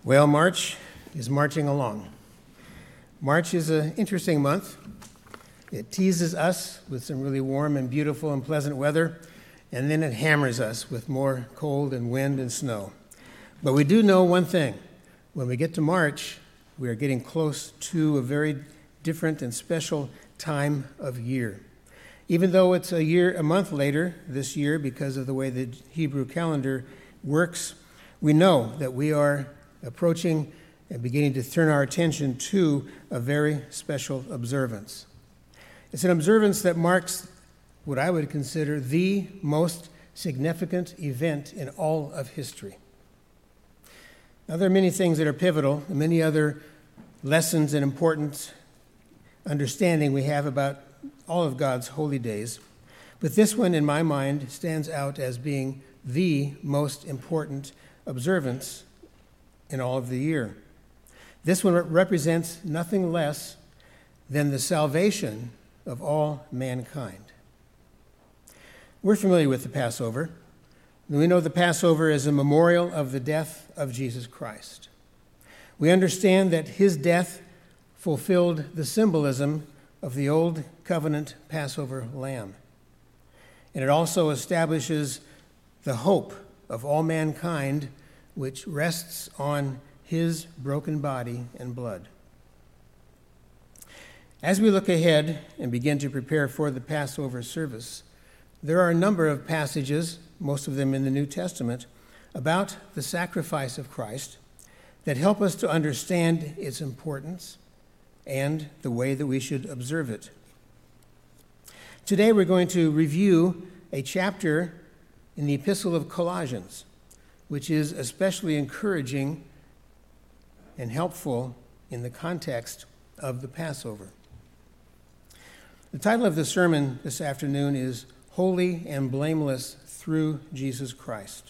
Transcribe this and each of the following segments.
Well, March is marching along. March is an interesting month. It teases us with some really warm and beautiful and pleasant weather, and then it hammers us with more cold and wind and snow. But we do know one thing. When we get to March, we are getting close to a very different and special time of year. Even though it's a month later this year because of the way the Hebrew calendar works, we know that we are approaching and beginning to turn our attention to a very special observance. It's an observance that marks what I would consider the most significant event in all of history. Now, there are many things that are pivotal, and many other lessons and important understanding we have about all of God's holy days, but this one, in my mind, stands out as being the most important observance in all of the year. This one represents nothing less than the salvation of all mankind. We're familiar with the Passover. We know the Passover is a memorial of the death of Jesus Christ. We understand that his death fulfilled the symbolism of the Old Covenant Passover lamb. And it also establishes the hope of all mankind, which rests on his broken body and blood. As we look ahead and begin to prepare for the Passover service, there are a number of passages, most of them in the New Testament, about the sacrifice of Christ that help us to understand its importance and the way that we should observe it. Today we're going to review a chapter in the Epistle of Colossians, which is especially encouraging and helpful in the context of the Passover. The title of the sermon this afternoon is Holy and Blameless Through Jesus Christ.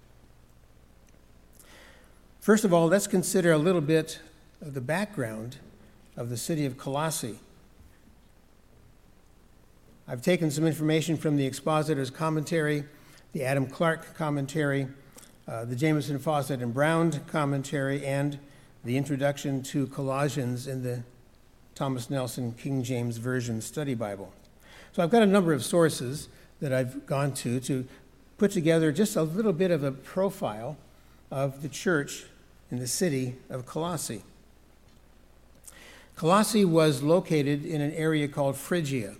First of all, let's consider a little bit of the background of the city of Colossae. I've taken some information from the Expositor's Commentary, the Adam Clarke Commentary, the Jamieson, Fausset, and Brown Commentary, and the Introduction to Colossians in the Thomas Nelson King James Version Study Bible. So I've got a number of sources that I've gone to put together just a little bit of a profile of the church in the city of Colossae. Colossae was located in an area called Phrygia,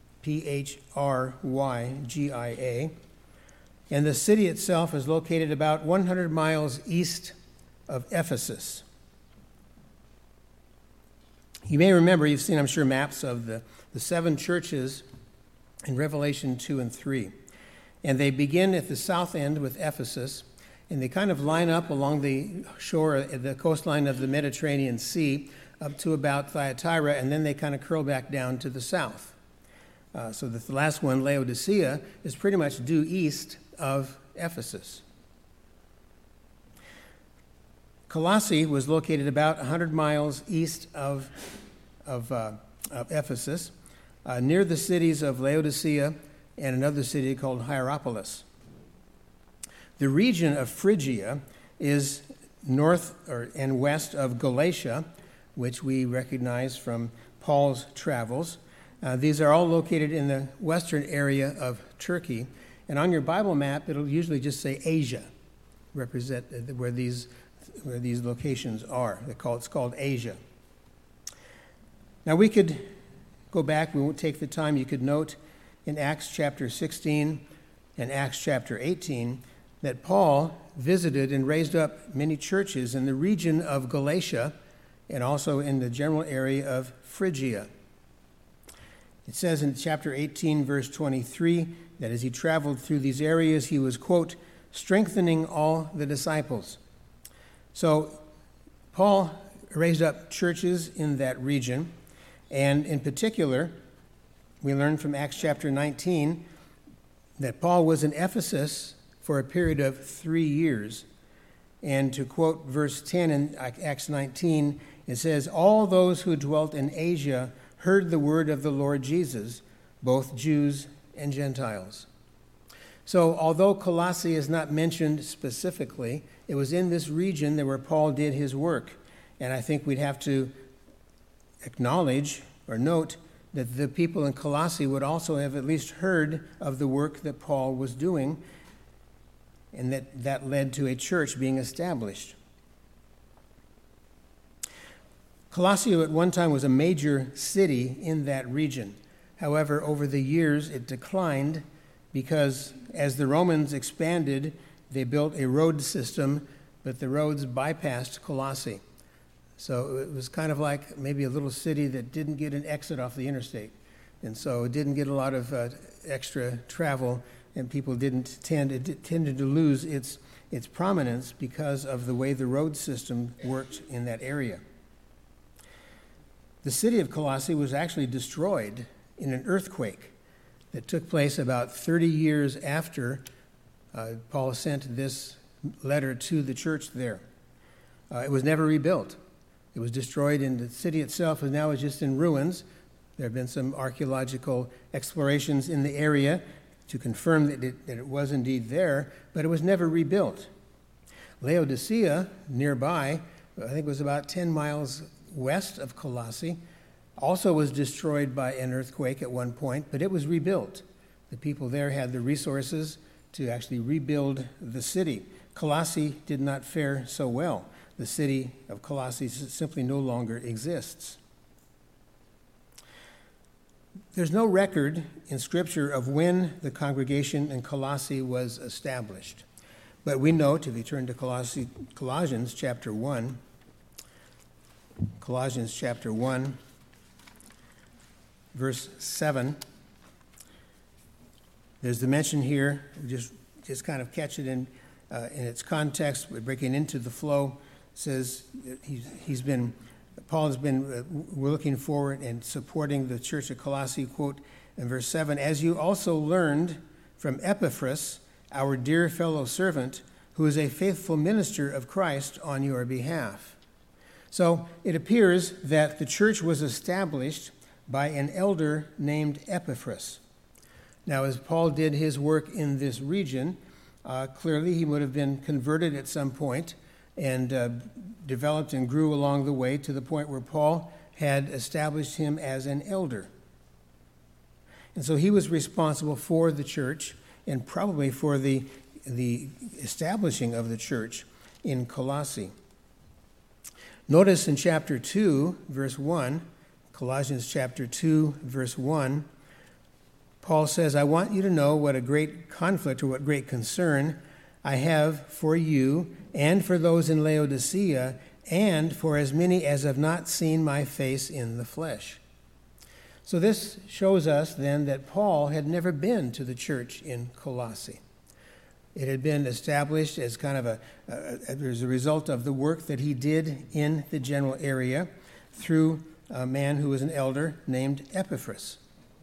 Phrygia, and the city itself is located about 100 miles east of Ephesus. You may remember, you've seen, I'm sure, maps of the seven churches in Revelation 2 and 3. And they begin at the south end with Ephesus, and they kind of line up along the shore, the coastline of the Mediterranean Sea, up to about Thyatira, and then they kind of curl back down to the south. So that the last one, Laodicea, is pretty much due east of Ephesus. Colossae was located about 100 miles east of Ephesus, near the cities of Laodicea and another city called Hierapolis. The region of Phrygia is north and west of Galatia, which we recognize from Paul's travels. These are all located in the western area of Turkey. And on your Bible map, it'll usually just say Asia, represent where these locations are. It's called Asia. Now we could go back, we won't take the time. You could note in Acts chapter 16 and Acts chapter 18 that Paul visited and raised up many churches in the region of Galatia and also in the general area of Phrygia. It says in chapter 18, verse 23, that as he traveled through these areas, he was, quote, strengthening all the disciples. So Paul raised up churches in that region, and in particular, we learn from Acts chapter 19 that Paul was in Ephesus for a period of 3 years. And to quote verse 10 in Acts 19, it says, all those who dwelt in Asia heard the word of the Lord Jesus, both Jews and Gentiles. So although Colossae is not mentioned specifically, it was in this region that where Paul did his work. And I think we'd have to acknowledge or note that the people in Colossae would also have at least heard of the work that Paul was doing, and that led to a church being established. Colossae at one time was a major city in that region. However, over the years it declined because as the Romans expanded, they built a road system, but the roads bypassed Colossae. So it was kind of like maybe a little city that didn't get an exit off the interstate. And so it didn't get a lot of extra travel, and people tended to lose its prominence because of the way the road system worked in that area. The city of Colossae was actually destroyed in an earthquake that took place about 30 years after Paul sent this letter to the church there. It was never rebuilt. It was destroyed, and the city itself is now just in ruins. There have been some archaeological explorations in the area to confirm that it was indeed there, but it was never rebuilt. Laodicea, nearby, I think it was about 10 miles west of Colossae, also was destroyed by an earthquake at one point, but it was rebuilt. The people there had the resources to actually rebuild the city. Colossae did not fare so well. The city of Colossae simply no longer exists. There's no record in Scripture of when the congregation in Colossae was established. But we note, if you turn to Colossians chapter 1, verse 7, there's the mention here, just kind of catch it in its context, breaking into the flow. Says Paul has been looking forward and supporting the church of Colossae, quote, in verse 7, as you also learned from Epaphras, our dear fellow servant, who is a faithful minister of Christ on your behalf. So it appears that the church was established by an elder named Epaphras. Now, as Paul did his work in this region, clearly he would have been converted at some point and developed and grew along the way to the point where Paul had established him as an elder. And so he was responsible for the church and probably for the establishing of the church in Colossae. Notice in chapter 2, verse 1, Colossians chapter 2, verse 1, Paul says, I want you to know what a great conflict or what great concern I have for you and for those in Laodicea and for as many as have not seen my face in the flesh. So this shows us then that Paul had never been to the church in Colossae. It had been established as kind of as a result of the work that he did in the general area through a man who was an elder named Epaphras.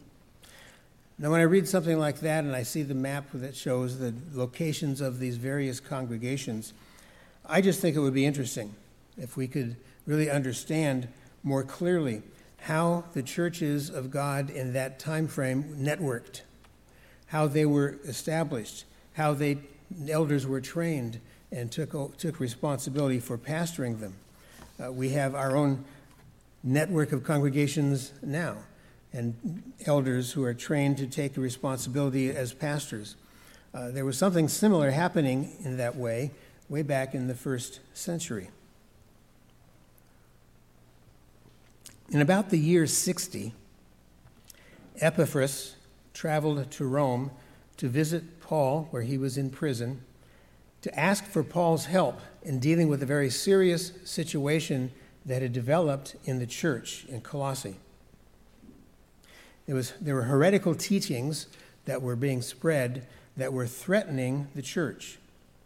Now, when I read something like that and I see the map that shows the locations of these various congregations, I just think it would be interesting if we could really understand more clearly how the churches of God in that time frame networked, how they were established, how elders were trained and took responsibility for pastoring them. We have our own network of congregations now, and elders who are trained to take the responsibility as pastors. There was something similar happening in that way back in the first century. In about the year 60, Epaphras traveled to Rome to visit Paul, where he was in prison, to ask for Paul's help in dealing with a very serious situation that had developed in the church in Colossae. There were heretical teachings that were being spread that were threatening the church.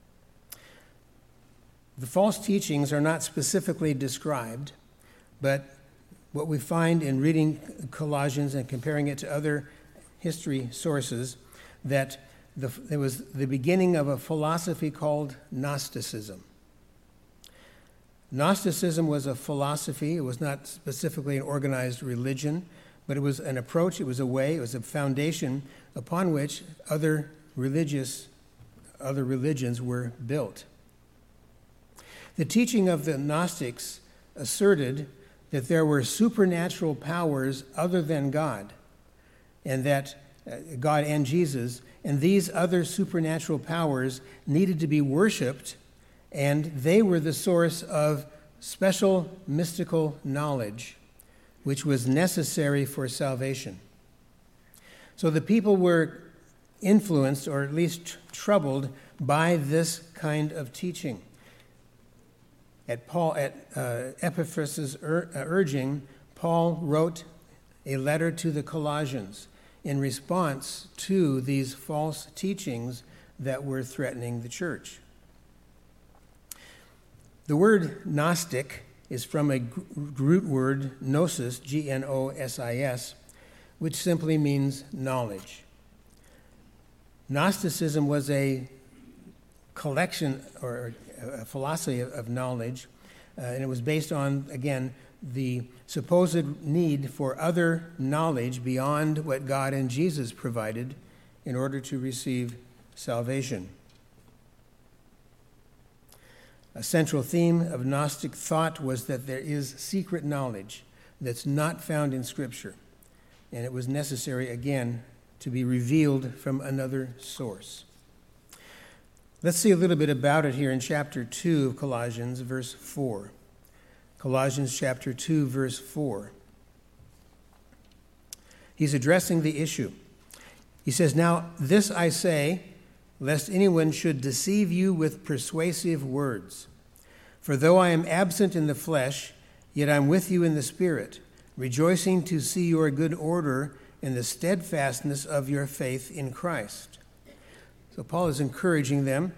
The false teachings are not specifically described, but what we find in reading Colossians and comparing it to other history sources, that there was the beginning of a philosophy called Gnosticism. Gnosticism was a philosophy. It was not specifically an organized religion, but it was an approach, it was a way, it was a foundation upon which other religions were built. The teaching of the Gnostics asserted that there were supernatural powers other than God, and that God and Jesus, and these other supernatural powers needed to be worshipped, and they were the source of special mystical knowledge, which was necessary for salvation. So the people were influenced, or at least troubled, by this kind of teaching. At Epaphras' urging, Paul wrote a letter to the Colossians in response to these false teachings that were threatening the church. The word Gnostic is from a root word, gnosis, Gnosis, which simply means knowledge. Gnosticism was a collection or a philosophy of knowledge, and it was based on, again, the supposed need for other knowledge beyond what God and Jesus provided in order to receive salvation. A central theme of Gnostic thought was that there is secret knowledge that's not found in Scripture, and it was necessary, again, to be revealed from another source. Let's see a little bit about it here in chapter 2 of Colossians, verse 4. Colossians chapter 2, verse 4. He's addressing the issue. He says, "Now this I say, lest anyone should deceive you with persuasive words. For though I am absent in the flesh, yet I am with you in the Spirit, rejoicing to see your good order and the steadfastness of your faith in Christ." So Paul is encouraging them,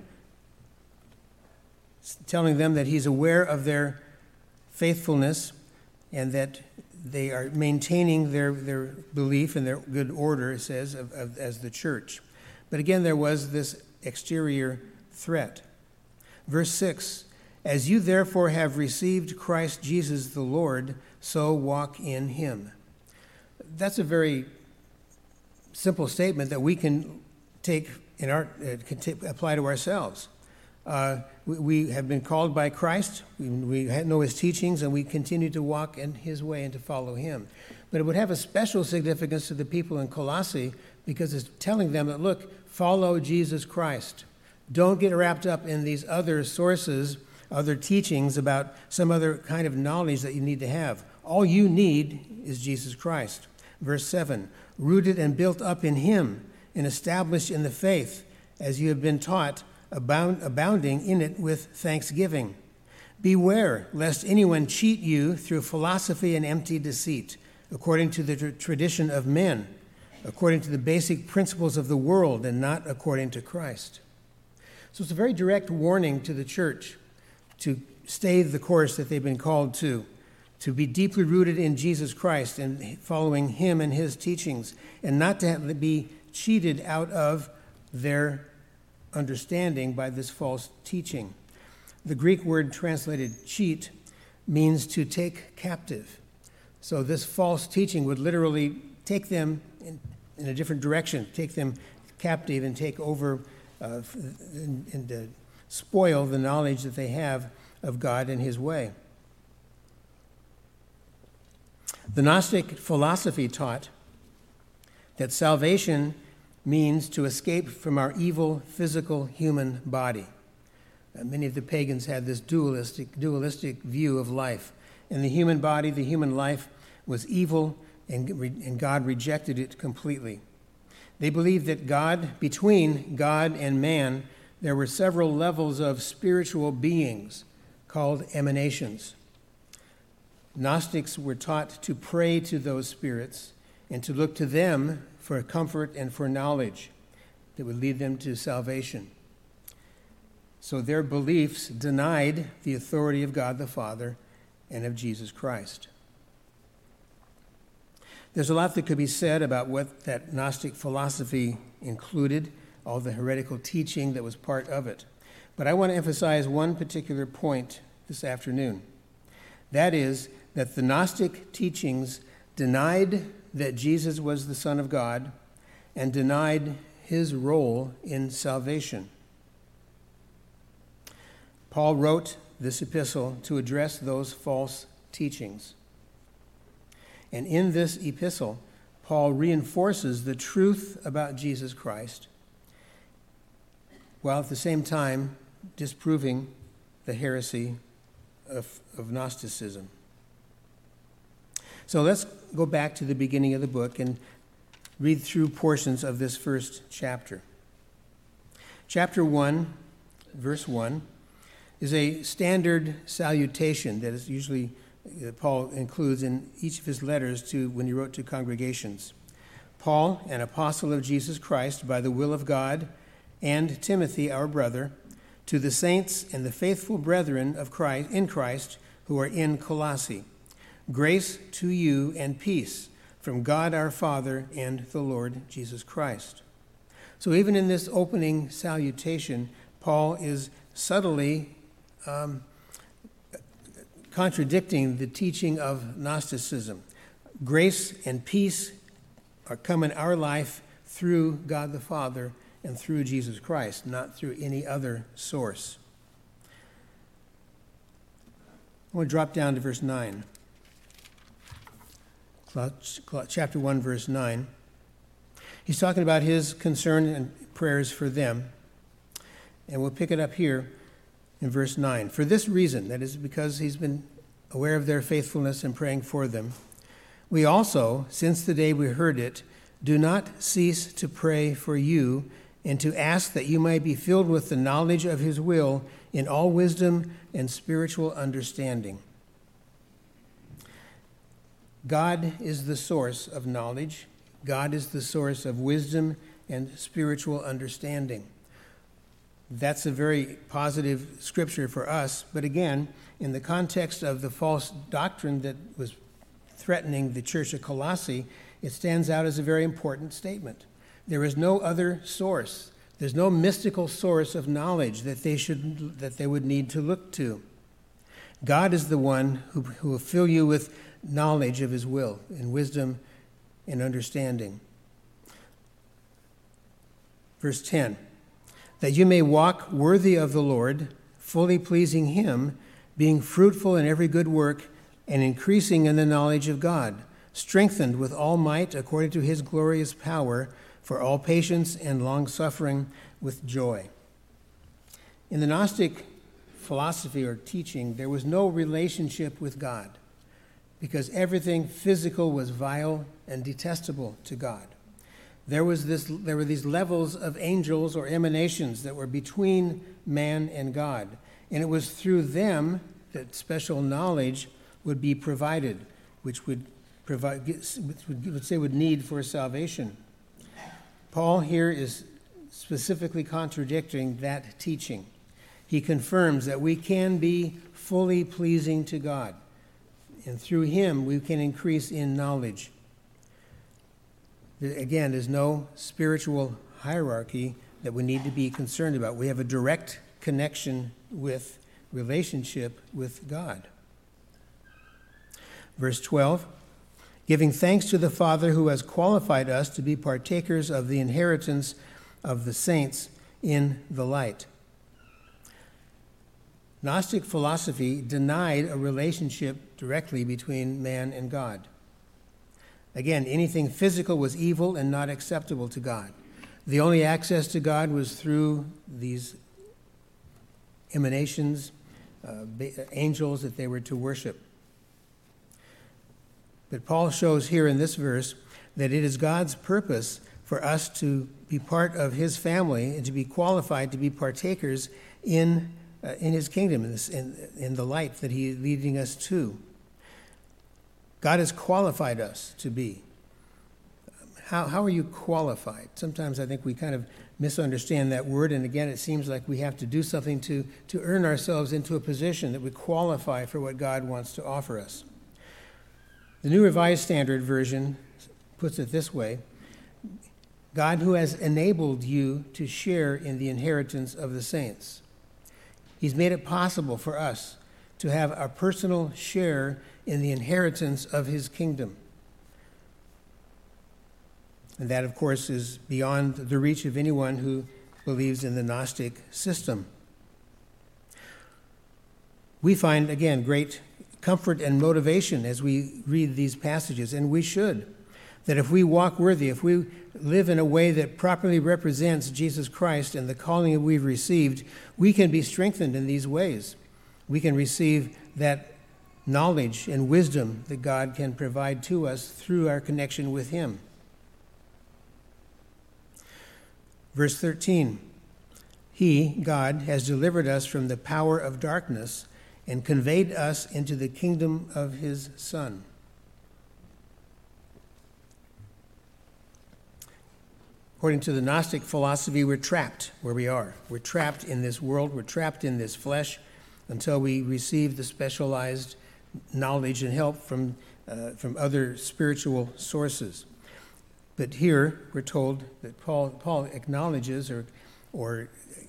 telling them that he's aware of their faithfulness and that they are maintaining their belief and their good order, it says, as the church. But again, there was this exterior threat. Verse 6, "As you therefore have received Christ Jesus the Lord, so walk in him." That's a very simple statement that we can take apply to ourselves. We have been called by Christ. We know his teachings, and we continue to walk in his way and to follow him. But it would have a special significance to the people in Colossae because it's telling them that, look, follow Jesus Christ. Don't get wrapped up in these other sources, other teachings about some other kind of knowledge that you need to have. All you need is Jesus Christ. Verse 7, "Rooted and built up in him and established in the faith, as you have been taught, abounding in it with thanksgiving. Beware lest anyone cheat you through philosophy and empty deceit, according to the tradition of men, according to the basic principles of the world, and not according to Christ." So it's a very direct warning to the church to stay the course that they've been called to be deeply rooted in Jesus Christ and following him and his teachings, and not to be cheated out of their understanding by this false teaching. The Greek word translated cheat means to take captive. So this false teaching would literally take them in a different direction, take them captive and take over and spoil the knowledge that they have of God and his way. The Gnostic philosophy taught that salvation means to escape from our evil physical human body. Many of the pagans had this dualistic view of life. And the human body, the human life, was evil, and God rejected it completely. They believed that between God and man, there were several levels of spiritual beings called emanations. Gnostics were taught to pray to those spirits and to look to them for comfort and for knowledge that would lead them to salvation. So their beliefs denied the authority of God the Father and of Jesus Christ. There's a lot that could be said about what that Gnostic philosophy included, all the heretical teaching that was part of it. But I want to emphasize one particular point this afternoon. That is that the Gnostic teachings denied that Jesus was the Son of God and denied his role in salvation. Paul wrote this epistle to address those false teachings. And in this epistle, Paul reinforces the truth about Jesus Christ, while at the same time disproving the heresy of Gnosticism. So let's go back to the beginning of the book and read through portions of this first chapter. Chapter 1, verse 1, is a standard salutation that is usually Paul includes in each of his letters to when he wrote to congregations. Paul, an apostle of Jesus Christ by the will of God, and Timothy, our brother, to the saints and the faithful brethren of Christ in Christ who are in Colossae. Grace to you and peace from God our Father and the Lord Jesus Christ. So even in this opening salutation, Paul is subtly contradicting the teaching of Gnosticism. Grace and peace are come in our life through God the Father and through Jesus Christ, not through any other source. I want to drop down to verse 9. Chapter 1, verse 9. He's talking about his concern and prayers for them. And we'll pick it up here in verse 9. For this reason, that is because he's been aware of their faithfulness and praying for them, we also, since the day we heard it, do not cease to pray for you and to ask that you might be filled with the knowledge of his will in all wisdom and spiritual understanding. God is the source of knowledge. God is the source of wisdom and spiritual understanding. That's a very positive scripture for us. But again, in the context of the false doctrine that was threatening the church of Colossae, it stands out as a very important statement. There is no other source. There's no mystical source of knowledge that they would need to look to. God is the one who will fill you with knowledge of his will and wisdom and understanding. Verse 10, that you may walk worthy of the Lord, fully pleasing him, being fruitful in every good work and increasing in the knowledge of God, strengthened with all might according to his glorious power, for all patience and long-suffering with joy. In the Gnostic philosophy or teaching, there was no relationship with God because everything physical was vile and detestable to God. There were these levels of angels or emanations that were between man and God, and it was through them that special knowledge would be provided, which would need for salvation. Paul here is specifically contradicting that teaching. He confirms that we can be fully pleasing to God, and through him we can increase in knowledge. Again, there's no spiritual hierarchy that we need to be concerned about. We have a direct connection with relationship with God. Verse 12, giving thanks to the Father who has qualified us to be partakers of the inheritance of the saints in the light. Gnostic philosophy denied a relationship directly between man and God. Again, anything physical was evil and not acceptable to God. The only access to God was through these emanations, angels that they were to worship. But Paul shows here in this verse that it is God's purpose for us to be part of his family and to be qualified to be partakers in his kingdom, in the light that he is leading us to. God has qualified us to be. How are you qualified? Sometimes I think we kind of misunderstand that word, and again, it seems like we have to do something to earn ourselves into a position that we qualify for what God wants to offer us. The New Revised Standard Version puts it this way: God who has enabled you to share in the inheritance of the saints. He's made it possible for us to have a personal share in the inheritance of his kingdom. And that, of course, is beyond the reach of anyone who believes in the Gnostic system. We find, again, great comfort and motivation as we read these passages, and we should. That if we walk worthy, if we live in a way that properly represents Jesus Christ and the calling that we've received, we can be strengthened in these ways. We can receive that knowledge and wisdom that God can provide to us through our connection with Him. Verse 13, He, God, has delivered us from the power of darkness and conveyed us into the kingdom of His Son. According to the Gnostic philosophy, we're trapped where we are. We're trapped in this world. We're trapped in this flesh until we receive the specialized knowledge and help from other spiritual sources. But here we're told that Paul acknowledges or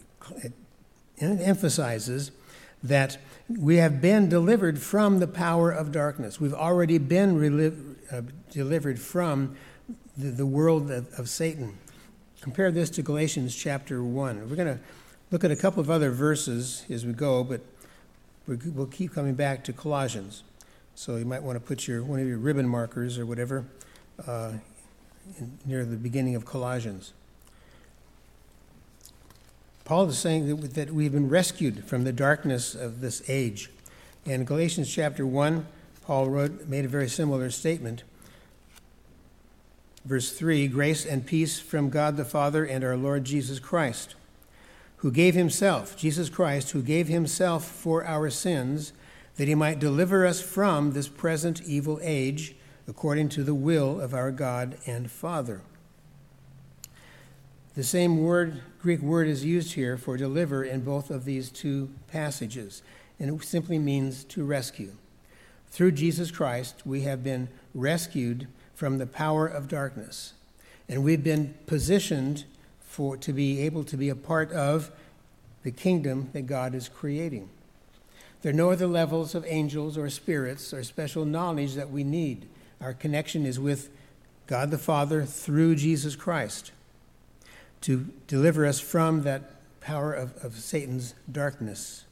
emphasizes that we have been delivered from the power of darkness. We've already been delivered from the world of Satan. Compare this to Galatians chapter 1. We're going to look at a couple of other verses as we go, but we'll keep coming back to Colossians. So you might want to put one of your ribbon markers or whatever near the beginning of Colossians. Paul is saying that we've been rescued from the darkness of this age. In Galatians chapter 1, Paul made a very similar statement. Verse 3, grace and peace from God the Father and our Lord Jesus Christ, Jesus Christ, who gave himself for our sins, that he might deliver us from this present evil age, according to the will of our God and Father. The same Greek word is used here for deliver in both of these two passages, and it simply means to rescue. Through Jesus Christ, we have been rescued from the power of darkness, and we've been positioned to be able to be a part of the kingdom that God is creating. There are no other levels of angels or spirits or special knowledge that we need. Our connection is with God the Father through Jesus Christ to deliver us from that power of Satan's darkness.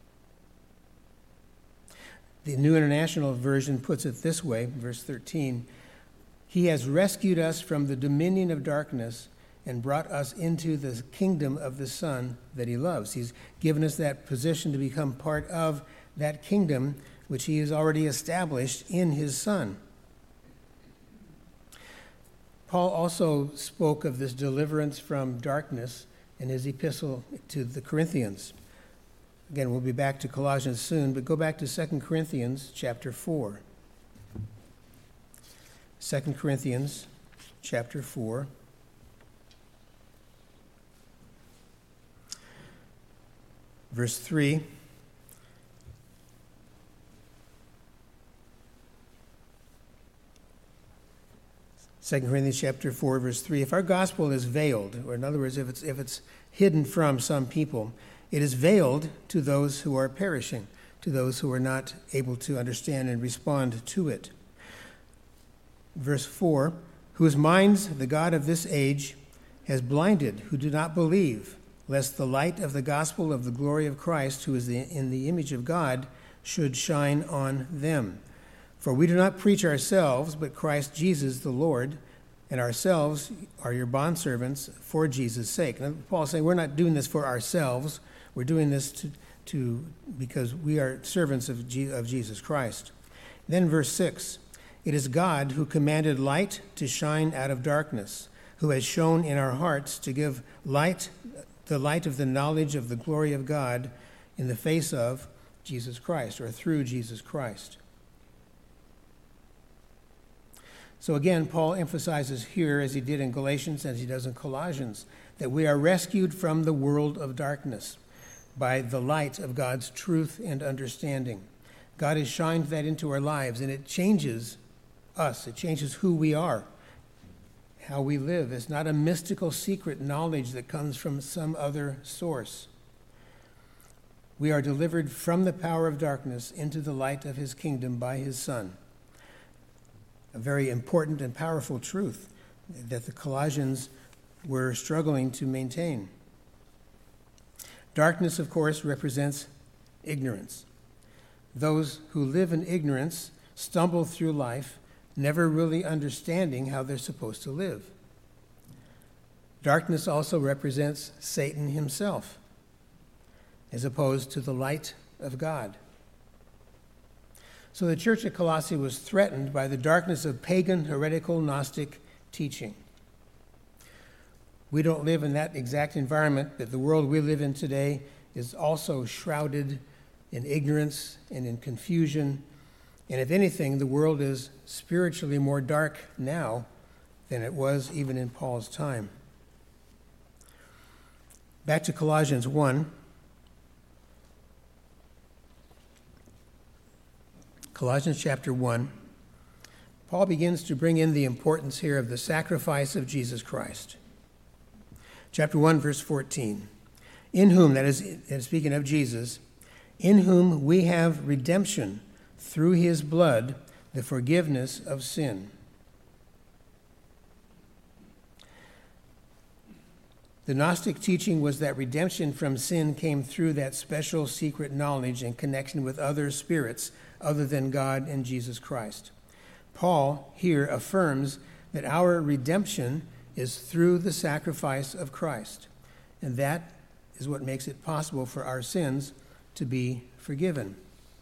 The New International Version puts it this way, verse 13, He has rescued us from the dominion of darkness and brought us into the kingdom of the Son that he loves. He's given us that position to become part of that kingdom which he has already established in his Son. Paul also spoke of this deliverance from darkness in his epistle to the Corinthians. Again, we'll be back to Colossians soon, but go back to 2 Corinthians chapter 4. 2 Corinthians chapter 4. Verse 3. Second Corinthians chapter 4, verse 3. If our gospel is veiled, or in other words, if it's hidden from some people, it is veiled to those who are perishing, to those who are not able to understand and respond to it. Verse 4, whose minds the God of this age has blinded, who do not believe, lest the light of the gospel of the glory of Christ, who is in the image of God, should shine on them. For we do not preach ourselves, but Christ Jesus the Lord, and ourselves are your bondservants for Jesus' sake. Now, Paul is saying we're not doing this for ourselves. We're doing this because we are servants of Jesus Christ. Then verse 6, it is God who commanded light to shine out of darkness, who has shone in our hearts to give the light of the knowledge of the glory of God in the face of Jesus Christ, or through Jesus Christ. So again, Paul emphasizes here, as he did in Galatians, as he does in Colossians, that we are rescued from the world of darkness by the light of God's truth and understanding. God has shined that into our lives, and it changes us. It changes who we are, how we live. It's not a mystical secret knowledge that comes from some other source. We are delivered from the power of darkness into the light of his kingdom by his Son. A very important and powerful truth that the Colossians were struggling to maintain. Darkness, of course, represents ignorance. Those who live in ignorance stumble through life, never really understanding how they're supposed to live. Darkness also represents Satan himself, as opposed to the light of God. So the church at Colossae was threatened by the darkness of pagan, heretical, Gnostic teaching. We don't live in that exact environment, but the world we live in today is also shrouded in ignorance and in confusion. And if anything, the world is spiritually more dark now than it was even in Paul's time. Back to Colossians 1. Colossians chapter 1. Paul begins to bring in the importance here of the sacrifice of Jesus Christ. Chapter 1, verse 14. In whom, that is, speaking of Jesus, in whom we have redemption through his blood, the forgiveness of sin. The Gnostic teaching was that redemption from sin came through that special secret knowledge and connection with other spirits other than God and Jesus Christ. Paul here affirms that our redemption is through the sacrifice of Christ, and that is what makes it possible for our sins to be forgiven.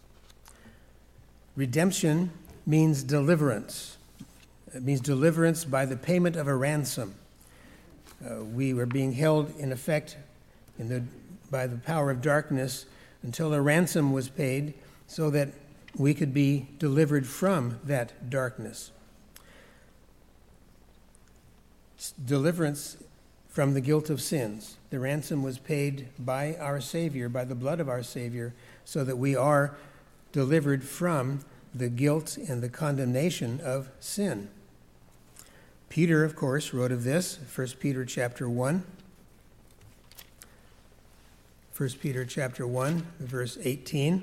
Redemption means deliverance. It means deliverance by the payment of a ransom. We were being held, in effect, by the power of darkness until a ransom was paid so that we could be delivered from that darkness. Deliverance from the guilt of sins. The ransom was paid by our Savior, by the blood of our Savior, so that we are delivered from the guilt and the condemnation of sin. Peter, of course, wrote of this, 1 Peter chapter 1. 1 Peter chapter 1, verse 18.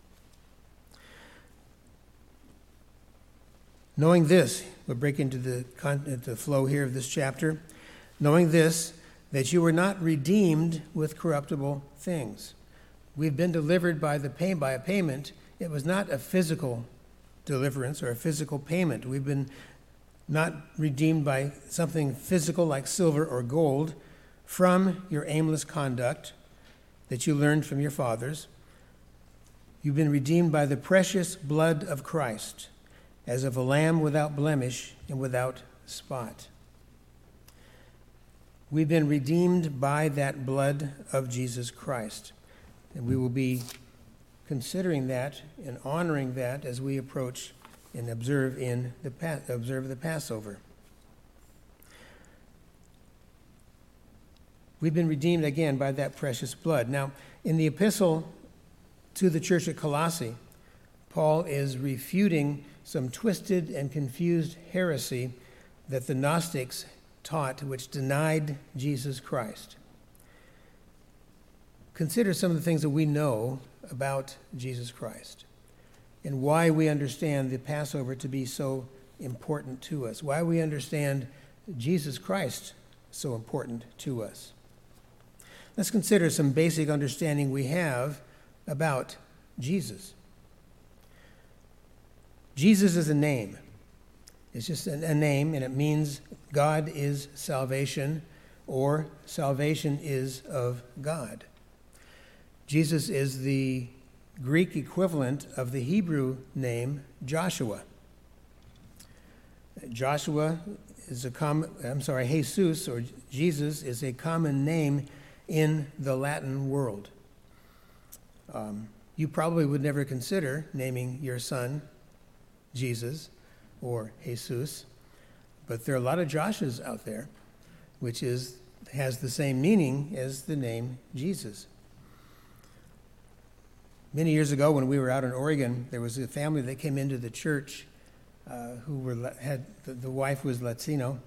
Knowing this, we'll break into the flow here of this chapter. Knowing this, that you were not redeemed with corruptible things. We've been delivered by a payment. It was not a physical deliverance or a physical payment. We've been not redeemed by something physical like silver or gold from your aimless conduct that you learned from your fathers. You've been redeemed by the precious blood of Christ, as of a lamb without blemish and without spot. We've been redeemed by that blood of Jesus Christ. And we will be considering that and honoring that as we approach and observe the Passover. We've been redeemed again by that precious blood. Now, in the epistle to the church at Colossae, Paul is refuting some twisted and confused heresy that the Gnostics taught, which denied Jesus Christ. Consider some of the things that we know about Jesus Christ and why we understand the Passover to be so important to us, why we understand Jesus Christ so important to us. Let's consider some basic understanding we have about Jesus. Jesus is a name. It's just a name, and it means God is salvation, or salvation is of God. Jesus is the Greek equivalent of the Hebrew name Joshua. Jesus, or Jesus, is a common name in the Latin world. You probably would never consider naming your son Jesus or Jesus, but there are a lot of Joshuas out there, which has the same meaning as the name Jesus. Many years ago, when we were out in Oregon, there was a family that came into the church the wife was Latina,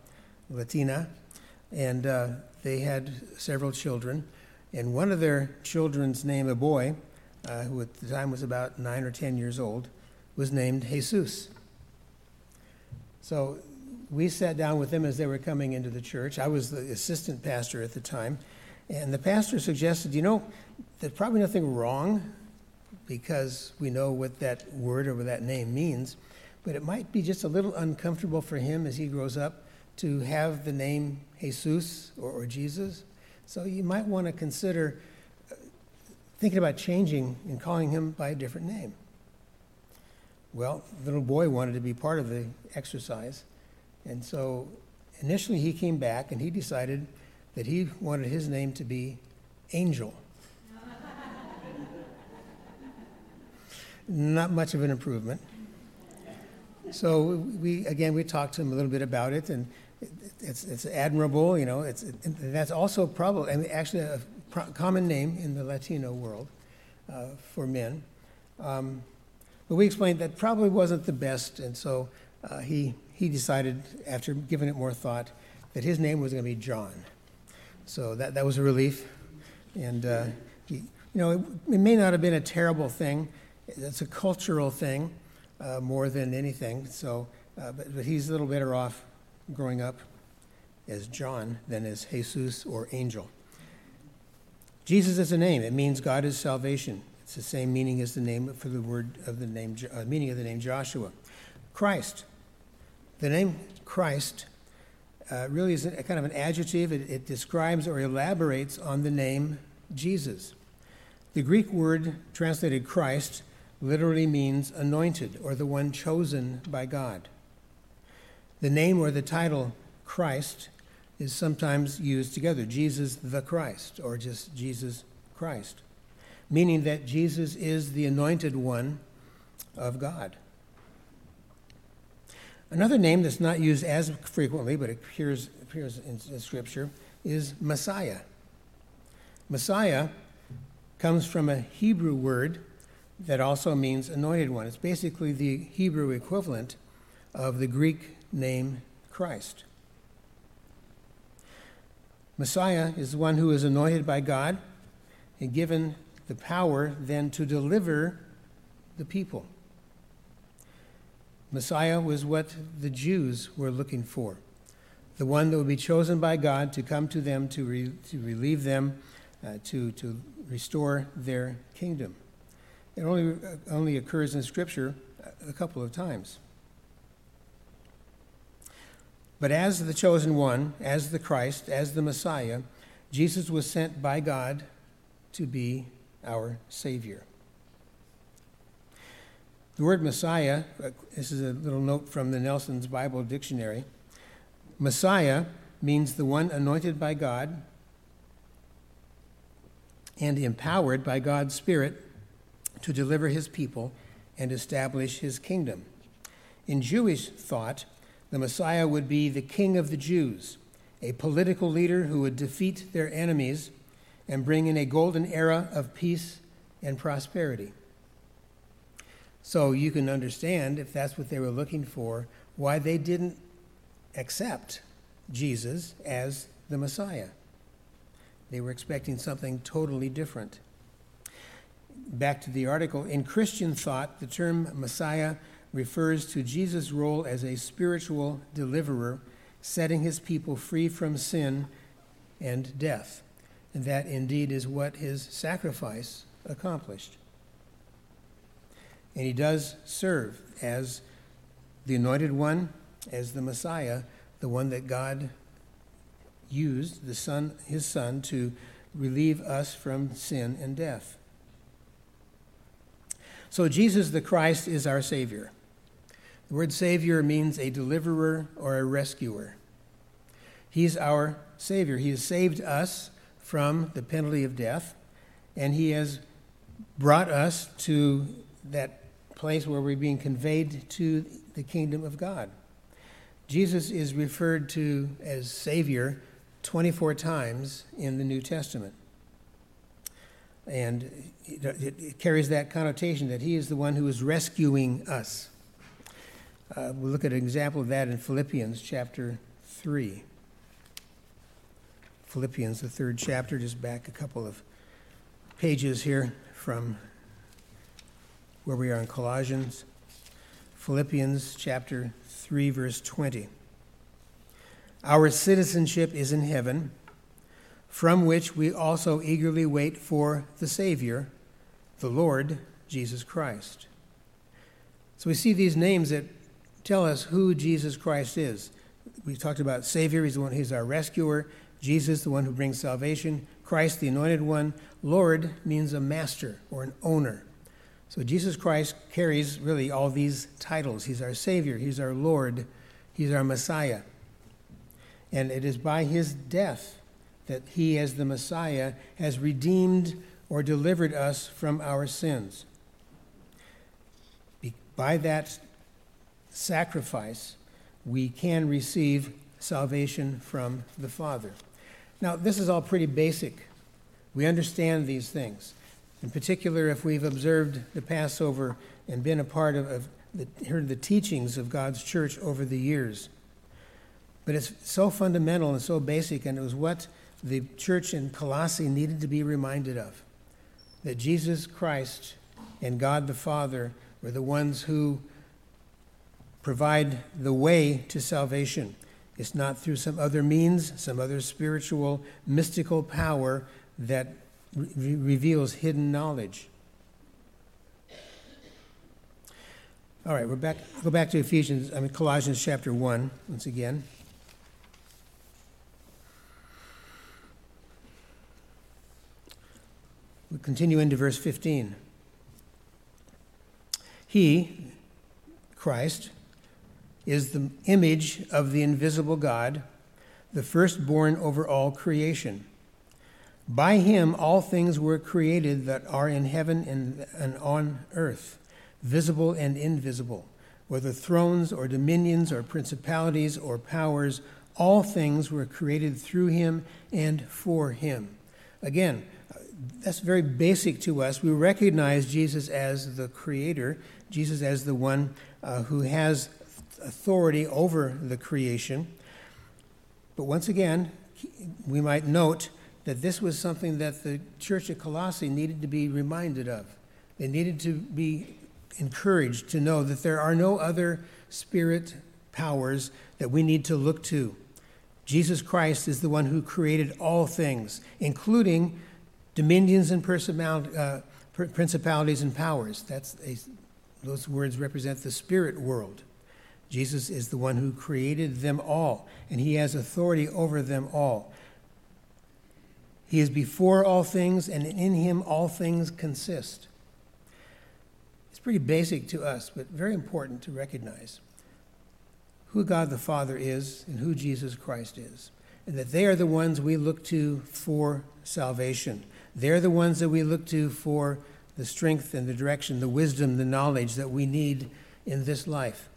and they had several children. And one of their children's name, a boy, who at the time was about 9 or 10 years old, was named Jesus. So we sat down with them as they were coming into the church. I was the assistant pastor at the time, and the pastor suggested, there's probably nothing wrong because we know what that word or what that name means, but it might be just a little uncomfortable for him as he grows up to have the name Jesus or Jesus. So you might want to consider thinking about changing and calling him by a different name. Well, the little boy wanted to be part of the exercise, and so initially he came back and he decided that he wanted his name to be Angel. Not much of an improvement. So we talked to him a little bit about it, and it's admirable, that's also probably, actually a common name in the Latino world for men. But we explained that probably wasn't the best, and so he decided, after giving it more thought, that his name was going to be John. So that was a relief, and it may not have been a terrible thing. It's a cultural thing more than anything. So, but he's a little better off growing up as John than as Jesus or Angel. Jesus is a name. It means God is salvation. It's the same meaning as the name for the word of the name, meaning of the name Joshua. Christ. The name Christ really is a kind of an adjective. It describes or elaborates on the name Jesus. The Greek word translated Christ literally means anointed or the one chosen by God. The name or the title Christ is sometimes used together, Jesus the Christ, or just Jesus Christ, meaning that Jesus is the anointed one of God. Another name that's not used as frequently, but appears in Scripture, is Messiah. Messiah comes from a Hebrew word that also means anointed one. It's basically the Hebrew equivalent of the Greek name Christ. Messiah is the one who is anointed by God and given the power then to deliver the people. Messiah was what the Jews were looking for, the one that would be chosen by God to come to them, to relieve them, to restore their kingdom. It only occurs in Scripture a couple of times. But as the chosen one, as the Christ, as the Messiah, Jesus was sent by God to be our Savior. The word Messiah, this is a little note from the Nelson's Bible Dictionary. Messiah means the one anointed by God and empowered by God's Spirit to deliver his people and establish his kingdom. In Jewish thought, the Messiah would be the King of the Jews, a political leader who would defeat their enemies and bring in a golden era of peace and prosperity. So you can understand, if that's what they were looking for, why they didn't accept Jesus as the Messiah. They were expecting something totally different. Back to the article, in Christian thought, the term Messiah refers to Jesus' role as a spiritual deliverer, setting his people free from sin and death. And that indeed is what his sacrifice accomplished. And he does serve as the anointed one, as the Messiah, the one that God used, his son, to relieve us from sin and death. So Jesus the Christ is our Savior. The word Savior means a deliverer or a rescuer. He's our Savior. He has saved us from the penalty of death, and he has brought us to that place where we're being conveyed to the kingdom of God. Jesus is referred to as Savior 24 times in the New Testament. And it carries that connotation that he is the one who is rescuing us. We'll look at an example of that in Philippians chapter 3. Philippians, the 3rd chapter, just back a couple of pages here from where we are in Colossians. Philippians chapter 3, verse 20. Our citizenship is in heaven, from which we also eagerly wait for the Savior, the Lord Jesus Christ. So we see these names that tell us who Jesus Christ is. We talked about Savior, he's our rescuer. Jesus, the one who brings salvation. Christ, the anointed one. Lord means a master or an owner. So Jesus Christ carries really all these titles. He's our Savior, he's our Lord, he's our Messiah. And it is by his death that he, as the Messiah, has redeemed or delivered us from our sins. By that sacrifice, we can receive salvation from the Father. Now, this is all pretty basic. We understand these things. In particular, if we've observed the Passover and been a part of heard the teachings of God's church over the years. But it's so fundamental and so basic, and it was what the church in Colossae needed to be reminded of. That Jesus Christ and God the Father were the ones who provide the way to salvation. It's not through some other means, some other spiritual, mystical power that reveals hidden knowledge. All right, go back to Colossians chapter 1 once again. We continue into verse 15. He, Christ, is the image of the invisible God, the firstborn over all creation. By him all things were created that are in heaven and on earth, visible and invisible, whether thrones or dominions or principalities or powers, all things were created through him and for him. Again, that's very basic to us. We recognize Jesus as the creator, Jesus as the one who has authority over the creation. But once again, we might note that this was something that the church at Colossae needed to be reminded of. They needed to be encouraged to know that there are no other spirit powers that we need to look to. Jesus Christ is the one who created all things, including dominions and principalities and powers. Those words represent the spirit world. Jesus is the one who created them all, and he has authority over them all. He is before all things, and in him all things consist. It's pretty basic to us, but very important to recognize who God the Father is and who Jesus Christ is, and that they are the ones we look to for salvation. They're the ones that we look to for the strength and the direction, the wisdom, the knowledge that we need in this life.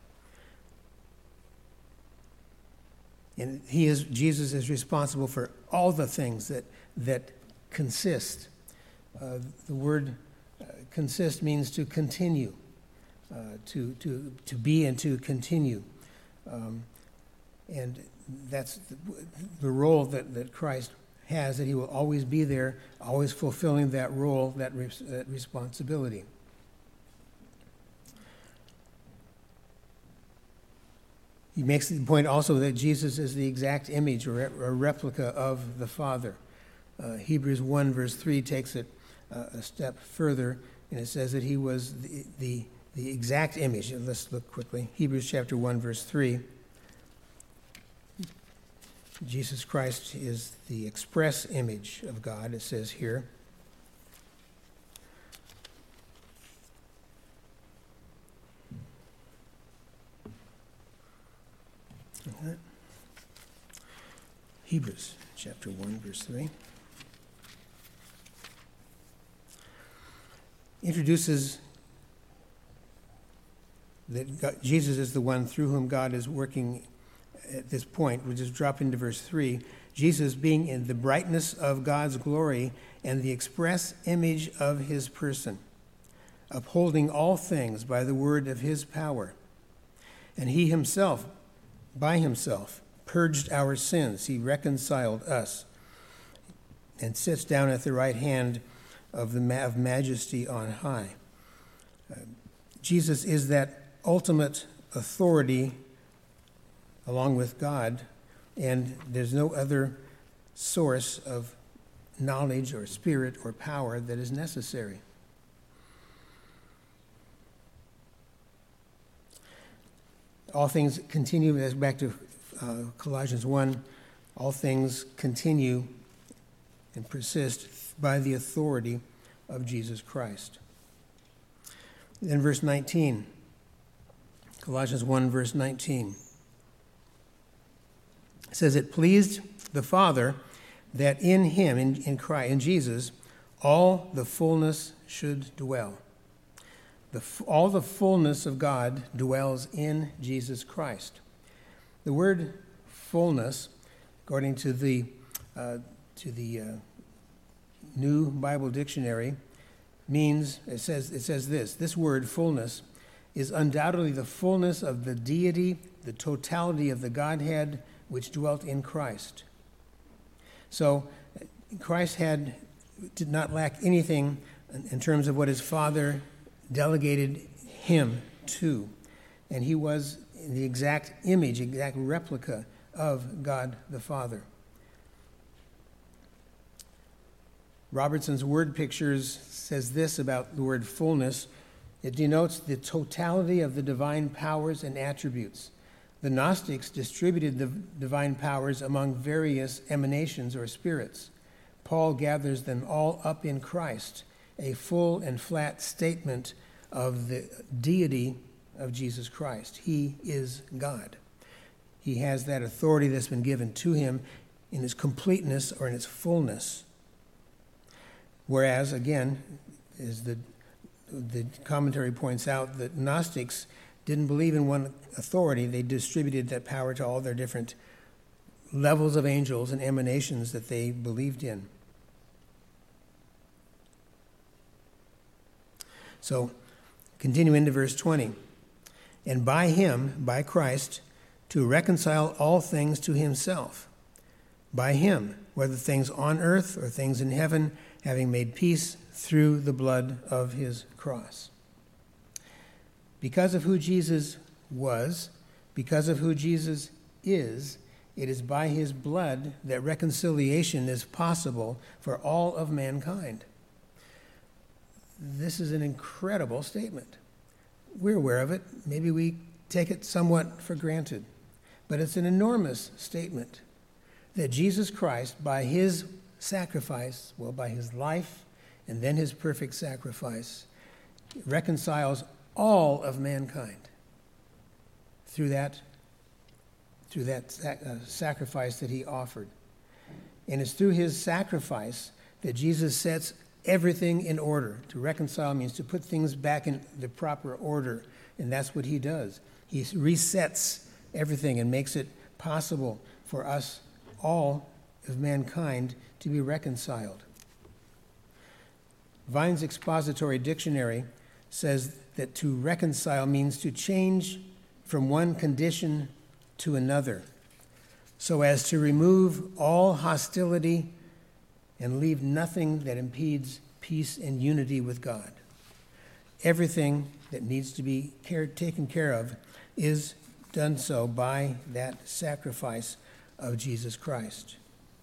And Jesus is responsible for all the things that consist. The word consist means to continue, to be and to continue. And that's the role that Christ has, that he will always be there, always fulfilling that role, that responsibility. He makes the point also that Jesus is the exact image or a replica of the Father. Hebrews 1 verse 3 takes it a step further, and it says that he was the exact image. Let's look quickly. Hebrews chapter 1 verse 3. Jesus Christ is the express image of God, it says here. Hebrews chapter 1, verse 3. Introduces that Jesus is the one through whom God is working at this point. We'll just drop into verse 3. Jesus being in the brightness of God's glory and the express image of his person, upholding all things by the word of his power. And he himself, by himself, purged our sins. He reconciled us and sits down at the right hand of majesty on high. Jesus is that ultimate authority, along with God, and there's no other source of knowledge or spirit or power that is necessary. All things continue, as back to Colossians 1, all things continue and persist by the authority of Jesus Christ. Then verse 19, Colossians 1, verse 19. It says, it pleased the Father that in him, in Christ, in Jesus, all the fullness should dwell. All the fullness of God dwells in Jesus Christ. The word fullness, according to the New Bible Dictionary, means, it says this word fullness is undoubtedly the fullness of the deity, the totality of the Godhead which dwelt in Christ. So Christ did not lack anything in terms of what his Father delegated him to. And he was the exact image, exact replica of God the Father. Robertson's Word Pictures says this about the word fullness. It denotes the totality of the divine powers and attributes. The Gnostics distributed the divine powers among various emanations or spirits. Paul gathers them all up in Christ, a full and flat statement of the deity of Jesus Christ. He is God. He has that authority that's been given to him in its completeness or in its fullness. Whereas, again, as the commentary points out, that Gnostics didn't believe in one authority. They distributed that power to all their different levels of angels and emanations that they believed in. So, continue into verse 20. And by him, by Christ, to reconcile all things to himself. By him, whether things on earth or things in heaven, having made peace through the blood of his cross. Because of who Jesus was, because of who Jesus is, it is by his blood that reconciliation is possible for all of mankind. This is an incredible statement. We're aware of it. Maybe we take it somewhat for granted. But it's an enormous statement that Jesus Christ, by his sacrifice, by his life and then his perfect sacrifice, reconciles all of mankind through that sacrifice that he offered. And it's through his sacrifice that Jesus sets everything in order. To reconcile means to put things back in the proper order, and that's what he does. He resets everything and makes it possible for us, all of mankind, to be reconciled. Vine's Expository Dictionary says that to reconcile means to change from one condition to another, so as to remove all hostility and leave nothing that impedes peace and unity with God. Everything that needs to be taken care of is done so by that sacrifice of Jesus Christ.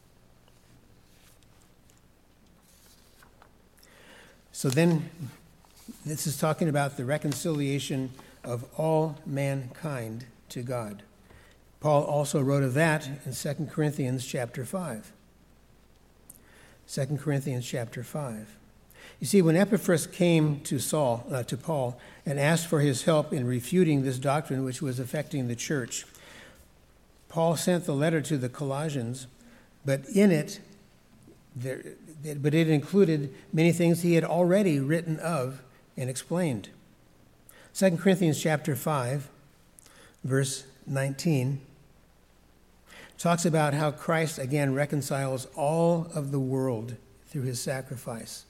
So then, this is talking about the reconciliation of all mankind to God. Paul also wrote of that in 2 Corinthians chapter 5. 2 Corinthians chapter 5. You see, when Epaphras came to Paul, and asked for his help in refuting this doctrine which was affecting the church, Paul sent the letter to the Colossians, but it included many things he had already written of and explained. 2 Corinthians chapter 5, verse 19, talks about how Christ again reconciles all of the world through his sacrifice.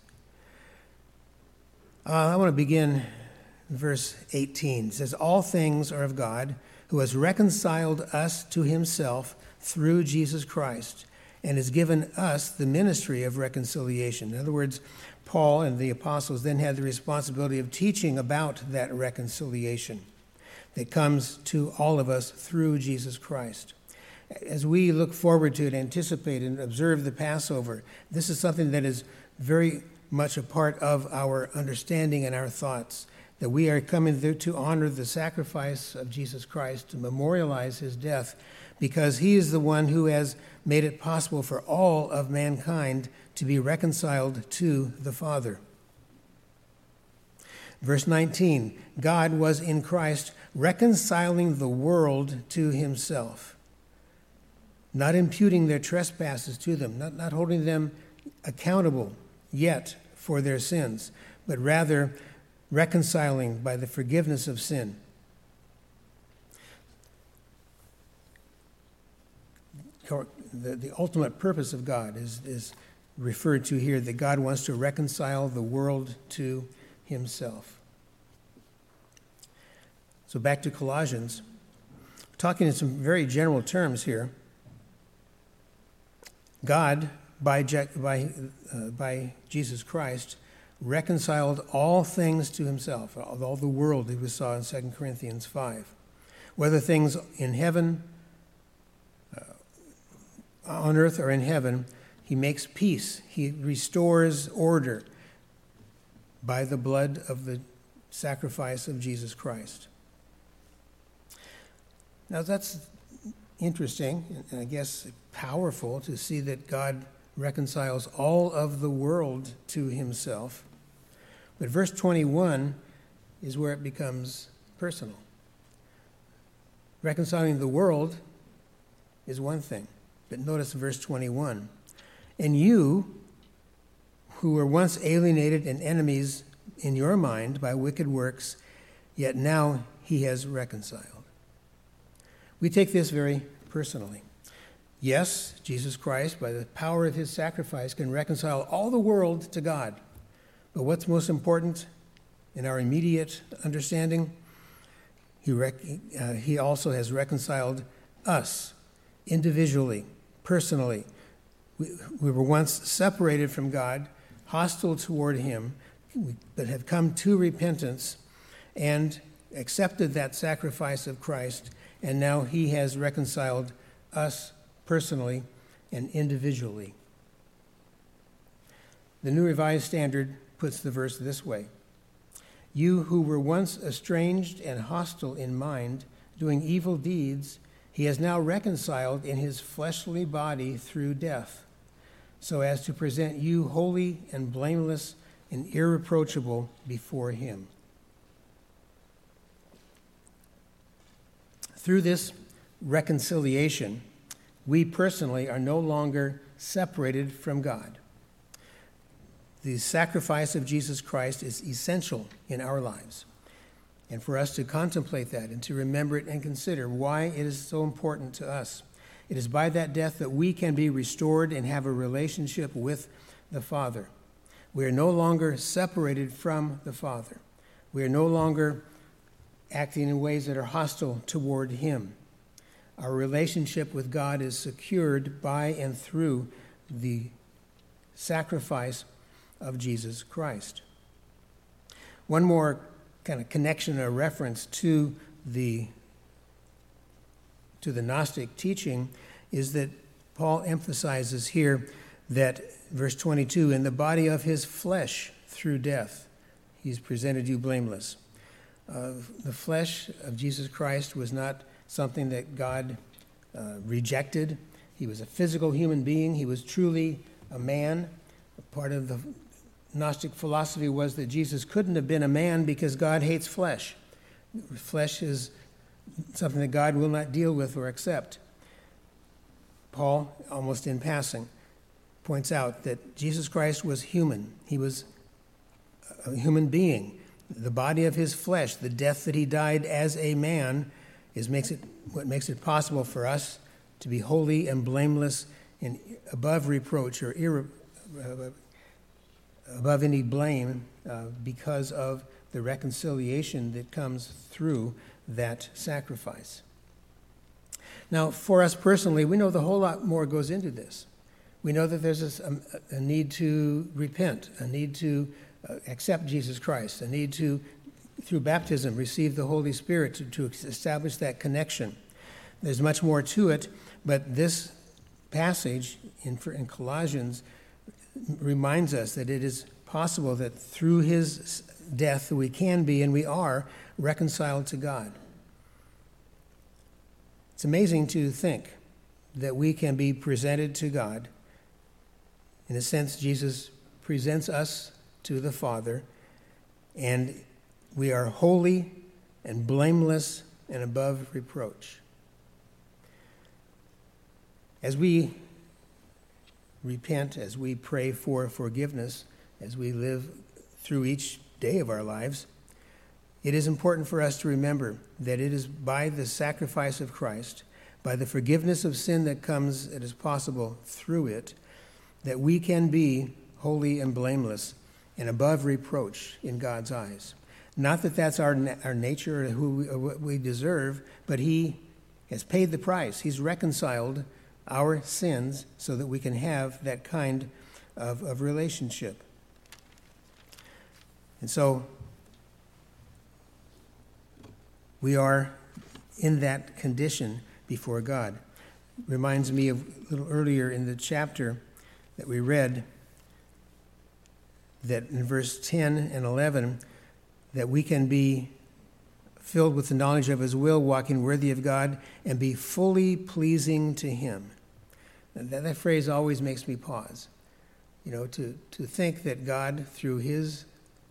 I want to begin verse 18. It says, all things are of God, who has reconciled us to himself through Jesus Christ, and has given us the ministry of reconciliation. In other words, Paul and the apostles then had the responsibility of teaching about that reconciliation that comes to all of us through Jesus Christ. as we look forward to it, anticipate and observe the Passover, this is something that is very much a part of our understanding and our thoughts, that we are coming there to honor the sacrifice of Jesus Christ, to memorialize his death, because he is the one who has made it possible for all of mankind to be reconciled to the Father. Verse 19, God was in Christ reconciling the world to himself, not imputing their trespasses to them, not holding them accountable yet for their sins, but rather reconciling by the forgiveness of sin. The ultimate purpose of God is referred to here, that God wants to reconcile the world to himself. So back to Colossians, talking in some very general terms here. God, by Jesus Christ, reconciled all things to himself, all the world, as we saw in 2 Corinthians 5. Whether things in heaven, on earth or in heaven, he makes peace. He restores order by the blood of the sacrifice of Jesus Christ. Now that's interesting, and I guess powerful, to see that God reconciles all of the world to himself. But verse 21 is where it becomes personal. Reconciling the world is one thing, but notice verse 21. And you, who were once alienated and enemies in your mind by wicked works, yet now he has reconciled. We take this very personally. Yes, Jesus Christ, by the power of his sacrifice, can reconcile all the world to God. But what's most important in our immediate understanding? He also has reconciled us individually, personally. We were once separated from God, hostile toward him, but have come to repentance and accepted that sacrifice of Christ, and now he has reconciled us personally and individually. The New Revised Standard puts the verse this way: you who were once estranged and hostile in mind, doing evil deeds, he has now reconciled in his fleshly body through death, so as to present you holy and blameless and irreproachable before him. Through this reconciliation, we personally are no longer separated from God. The sacrifice of Jesus Christ is essential in our lives. And for us to contemplate that and to remember it and consider why it is so important to us. It is by that death that we can be restored and have a relationship with the Father. We are no longer separated from the Father. We are no longer acting in ways that are hostile toward him. Our relationship with God is secured by and through the sacrifice of Jesus Christ. One more kind of connection or reference to the Gnostic teaching is that Paul emphasizes here that, verse 22, in the body of his flesh through death, he's presented you blameless. The flesh of Jesus Christ was not something that God rejected. He was a physical human being. He was truly a man. Part of the Gnostic philosophy was that Jesus couldn't have been a man because God hates flesh. Flesh is something that God will not deal with or accept. Paul, almost in passing, points out that Jesus Christ was human. He was a human being. The body of his flesh, the death that he died as a man, what makes it possible for us to be holy and blameless and above reproach or above any blame because of the reconciliation that comes through that sacrifice. Now, for us personally, we know the whole lot more goes into this. We know that there's a need to repent, a need to accept Jesus Christ, a need to, through baptism, receive the Holy Spirit to establish that connection. There's much more to it, But this passage in Colossians reminds us that it is possible that through his death we can be, and we are, reconciled to God. It's amazing to think that we can be presented to God. In a sense, Jesus presents us to the Father, and we are holy and blameless and above reproach. As we repent, as we pray for forgiveness, as we live through each day of our lives, it is important for us to remember that it is by the sacrifice of Christ, by the forgiveness of sin that comes, it is possible through it, that we can be holy and blameless and above reproach in God's eyes. Not that that's our nature or what we deserve, but he has paid the price. He's reconciled our sins so that we can have that kind of relationship. And so we are in that condition before God. Reminds me of a little earlier in the chapter that we read that in verse 10 and 11, that we can be filled with the knowledge of his will, walking worthy of God, and be fully pleasing to him. And that phrase always makes me pause. To think that God, through his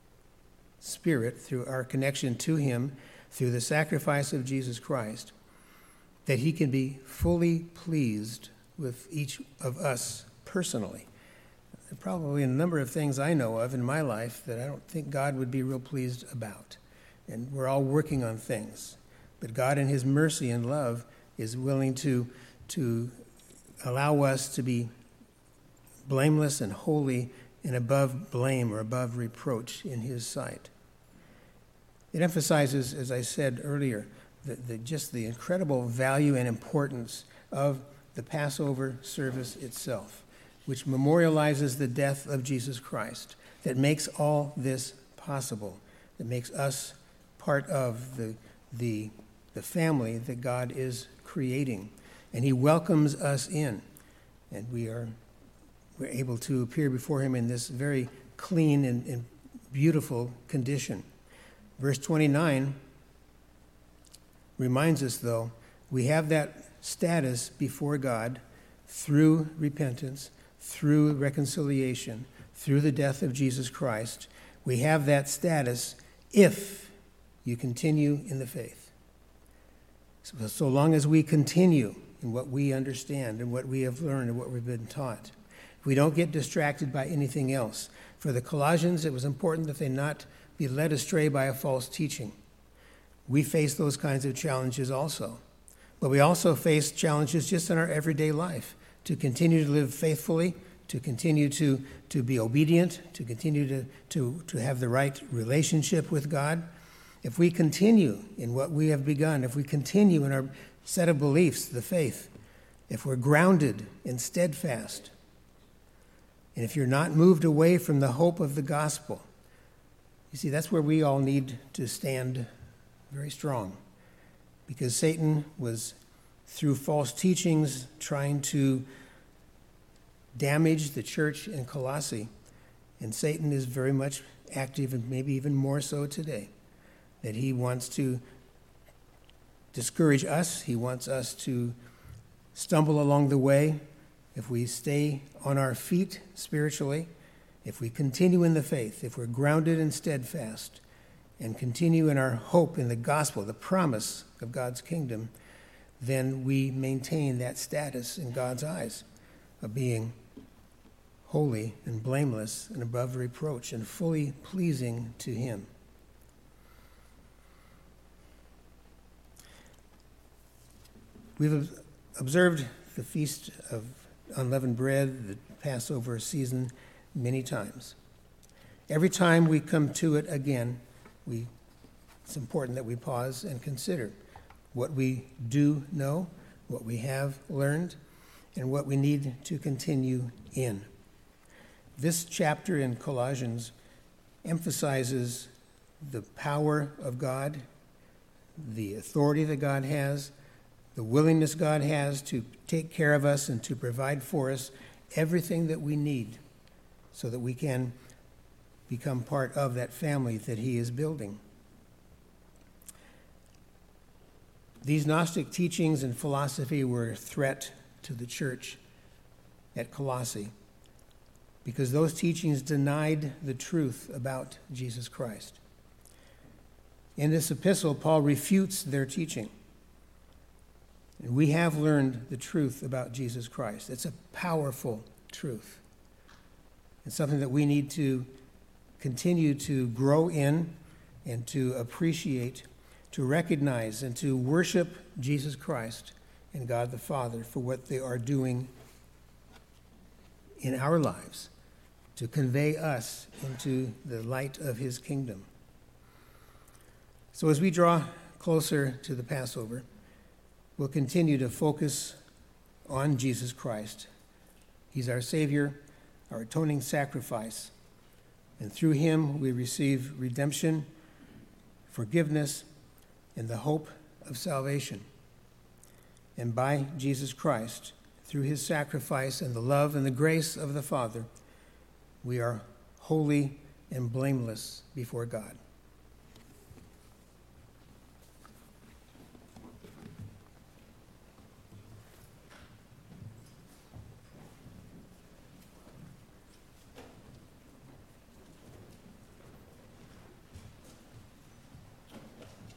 Spirit, through our connection to him, through the sacrifice of Jesus Christ, that he can be fully pleased with each of us personally. There are probably a number of things I know of in my life that I don't think God would be real pleased about. And we're all working on things. But God in his mercy and love is willing to allow us to be blameless and holy and above blame or above reproach in his sight. It emphasizes, as I said earlier, just the incredible value and importance of the Passover service itself, which memorializes the death of Jesus Christ, that makes all this possible, that makes us part of the family that God is creating. And he welcomes us in, and we're able to appear before him in this very clean and beautiful condition. Verse 29 reminds us, though, we have that status before God through repentance, through reconciliation, through the death of Jesus Christ. We have that status if you continue in the faith. So long as we continue in what we understand and what we have learned and what we've been taught, if we don't get distracted by anything else. For the Colossians, it was important that they not be led astray by a false teaching. We face those kinds of challenges also. But we also face challenges just in our everyday life, to continue to live faithfully, to continue to be obedient, to continue to have the right relationship with God. If we continue in what we have begun, if we continue in our set of beliefs, the faith, if we're grounded and steadfast, and if you're not moved away from the hope of the gospel, you see, that's where we all need to stand very strong. Because Satan was, through false teachings, trying to damage the church in Colossae. And Satan is very much active, and maybe even more so today, that he wants to discourage us. He wants us to stumble along the way. If we stay on our feet spiritually, if we continue in the faith, if we're grounded and steadfast, and continue in our hope in the gospel, the promise of God's kingdom, then we maintain that status in God's eyes of being holy and blameless and above reproach and fully pleasing to him. We've observed the Feast of Unleavened Bread, the Passover season, many times. Every time we come to it again, it's important that we pause and consider what we do know, what we have learned, and what we need to continue in. This chapter in Colossians emphasizes the power of God, the authority that God has, the willingness God has to take care of us and to provide for us everything that we need so that we can become part of that family that he is building. These Gnostic teachings and philosophy were a threat to the church at Colossae because those teachings denied the truth about Jesus Christ. In this epistle, Paul refutes their teaching. And we have learned the truth about Jesus Christ. It's a powerful truth. It's something that we need to continue to grow in and to appreciate, to recognize and to worship Jesus Christ and God the Father for what they are doing in our lives to convey us into the light of his kingdom. So as we draw closer to the Passover, we'll continue to focus on Jesus Christ. He's our Savior, our atoning sacrifice, and through him we receive redemption, forgiveness, and the hope of salvation. And by Jesus Christ, through his sacrifice and the love and the grace of the Father, we are holy and blameless before God.